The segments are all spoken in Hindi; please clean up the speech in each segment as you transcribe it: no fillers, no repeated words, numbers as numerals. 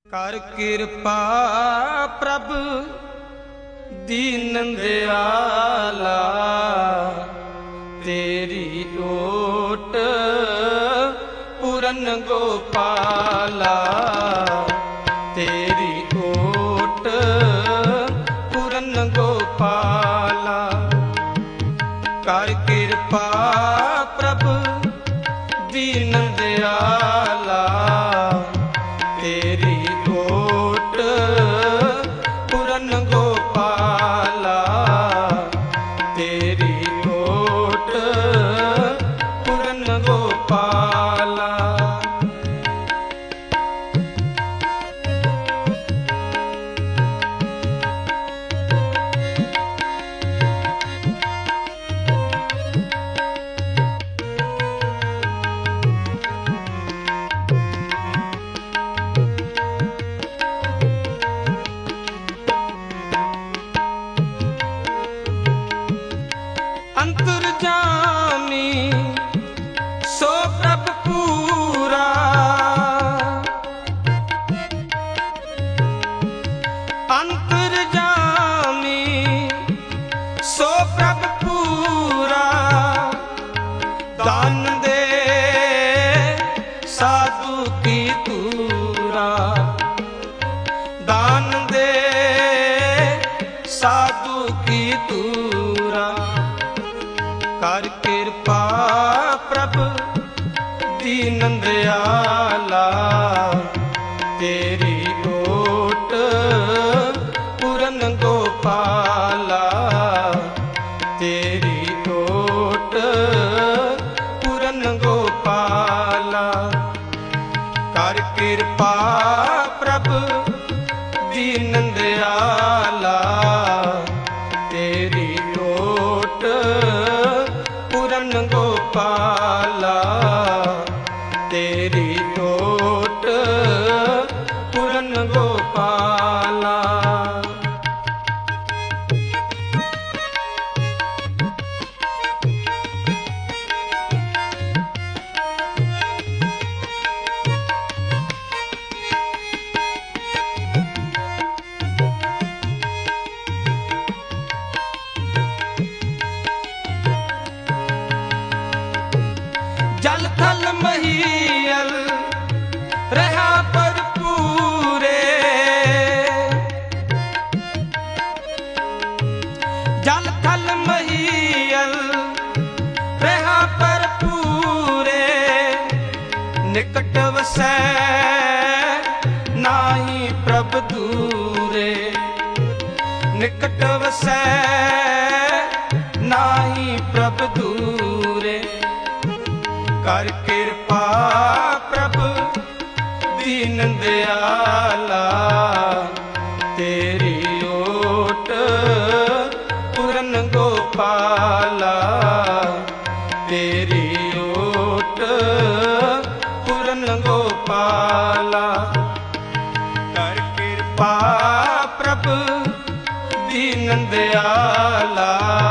कर कृपा प्रभु दीन दयाला, तेरी ओट पूरन गोपाला, तेरी ओट पूरन गोपाला। कर कृपा प्रभु दीन दयाला, तेरी ओट पूरन गोपाला, तेरी ओट पूरन गोपाला। अंतर्जामी सो प्रभु पूरा, अंतर्जामी सो प्रभु पूरा। दान दे साधु की तूरा, दान दे साधु की तूरा। कर कृपा प्रभु दीन दयाला, तेरी ओट पूरन गोपाला, तेरी ओट पूरन गोपाला। कर कृपा प्रभु दीन दयाला, तेरी ओट पूरन गोपाला, तेरी ओट पूरन गोपाला। जल थल महियल रहा पर पूरे, जल थल महियल रहा पर पूरे। निकट वसै नाही प्रभु दूरे, निकट वसै नाही प्रभु दूरे। कर कृपा प्रभु दीन दयाला, तेरी ओट पूरन गोपाला, तेरी ओट पूरन गोपाला। कर कृपा प्रभु दीन दयाला,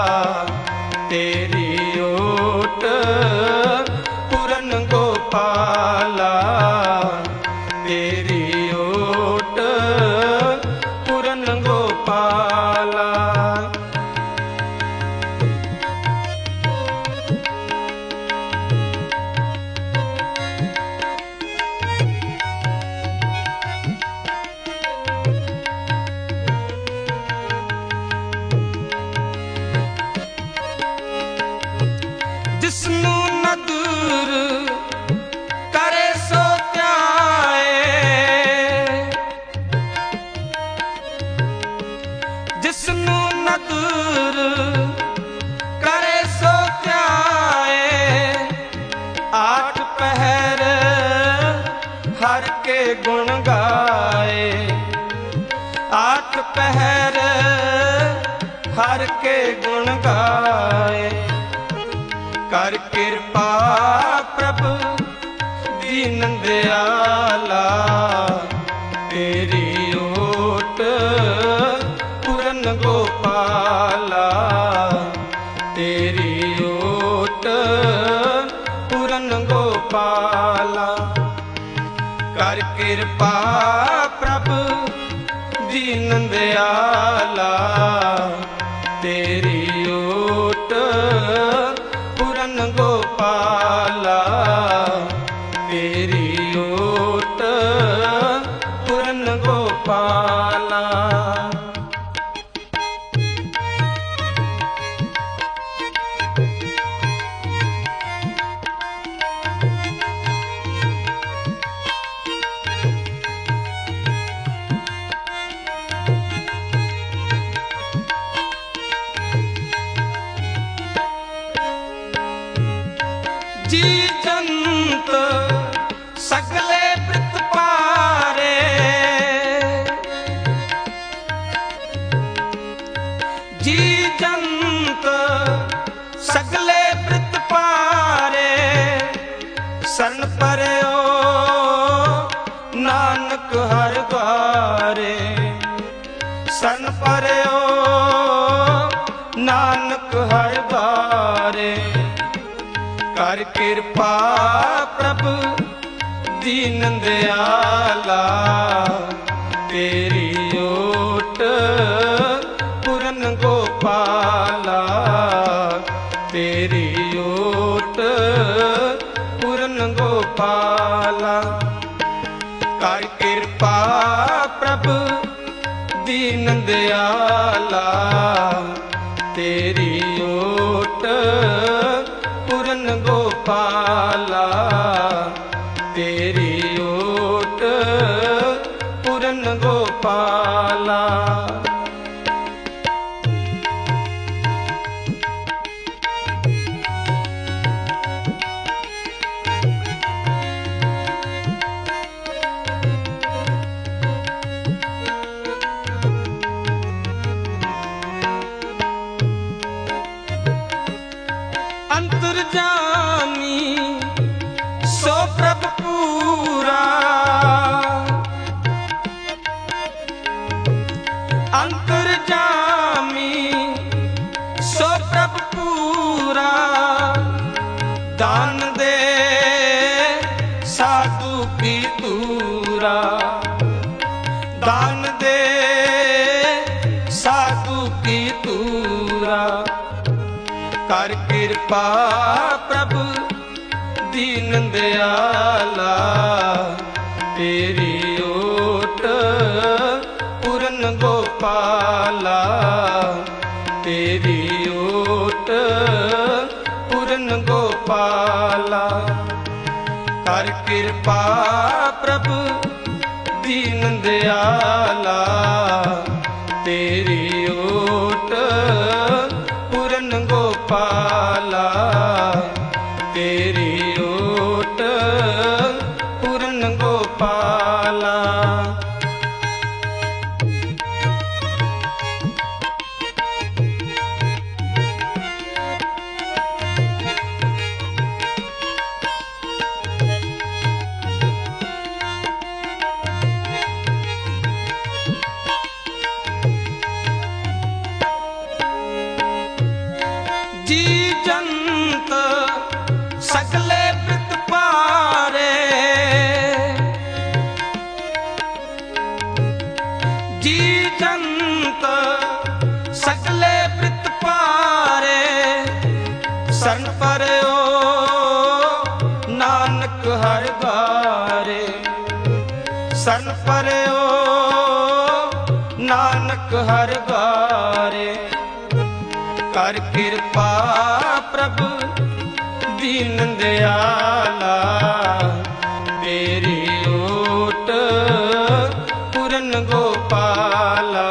तेरी ओट पूरन गोपाला, तेरी ओट पूरन गोपाला। जिसनू नदूर करे सो त्याए, जिसनू नदूर करे सो त्याए। आठ पहर हर के गुण गाए, आठ पहर हर के गुण गाए। कर कृपा प्रभु दीन दयाला, तेरी ओट पूरन गोपाला, तेरी ओट पूरन गोपाला। कर कृपा प्रभु दीन दयाला, तेरी ओट पूरन गोपाला, तेरी ओट पूरन गोपाला। जी जंत सगले वृत पारे, जी जंत सगले वृत पारे, शरण परयो नानक हर द्वारे, शरण परयो नानक हर द्वारे। कर कृपा प्रभु दीन दयाला, तेरी ओट पूरन गोपाला, तेरी ओट पूरन गोपाला। कर कृपा प्रभु दीन दयाला, तेरी ओट पूरन गोपाला, तेरी ओट पूरन गोपाला। अंतर्जामी सो प्रभु पूरा, अंतर्जामी सो प्रभु पूरा, दान दे साधु की दूरा, दान दे साधु की दूरा। कर कृपा प्रभु दीन दयाला, तेरी ओट पूरन गोपाला, तेरी ओट पूरन गोपाला। कर कृपा प्रभु दीन दयाला, तेरी ओट पूरन गोपाला, तेरी ओट पूरन गोपाला। जी जंत सगले वृत पारे, जी जंत सगले वृत पारे, शरण परयो नानक हर द्वारे, शरण परयो नानक हर द्वारे। कर कृपा प्रभु दीन दयाला, तेरी ओट पूरन गोपाला,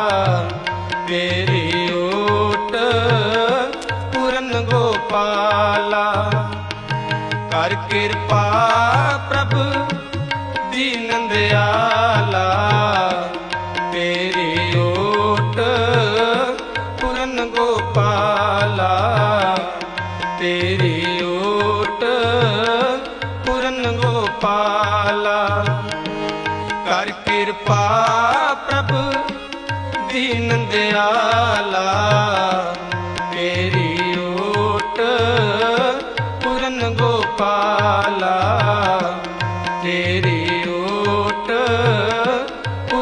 तेरी ओट पूरन गोपाला। कर कृपा प्रभु दीन दयाला, तेरी ओट पूरन गोपाला, तेरी ओट पूरन गोपाला। कर कृपा प्रभु दीन दयाला, तेरी ओट पूरन गोपाला, तेरी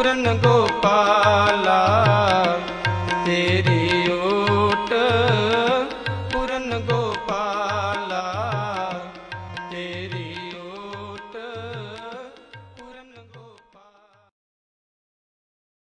पूरन गोपाला।